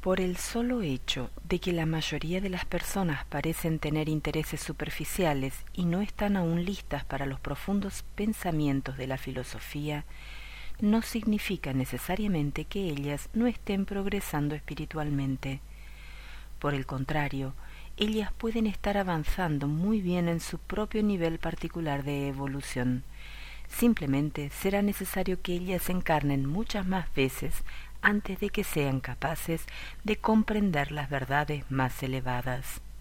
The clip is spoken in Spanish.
Por el solo hecho de que la mayoría de las personas parecen tener intereses superficiales y no están aún listas para los profundos pensamientos de la filosofía, no significa necesariamente que ellas no estén progresando espiritualmente. Por el contrario, ellas pueden estar avanzando muy bien en su propio nivel particular de evolución. Simplemente será necesario que ellas encarnen muchas más veces antes de que sean capaces de comprender las verdades más elevadas.